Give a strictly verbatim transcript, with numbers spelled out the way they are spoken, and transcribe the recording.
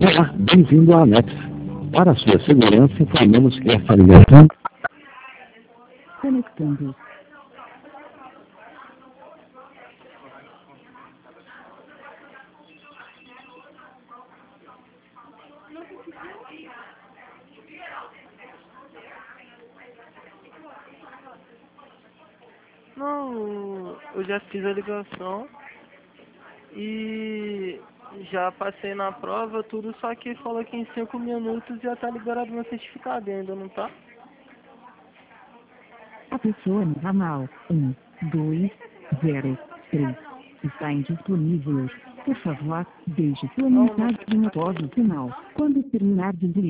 Olá, bem-vindo à Alex. Para sua segurança, informamos que essa ligação... Conectando. Não, eu já fiz a ligação e já passei na prova, tudo, só que falou que em cinco minutos já tá liberado meu certificado ainda, não tá? A pessoa no ramal um, dois, zero, três está indisponível. Por favor, deixe sua Não, não mensagem após o sinal. Quando terminar de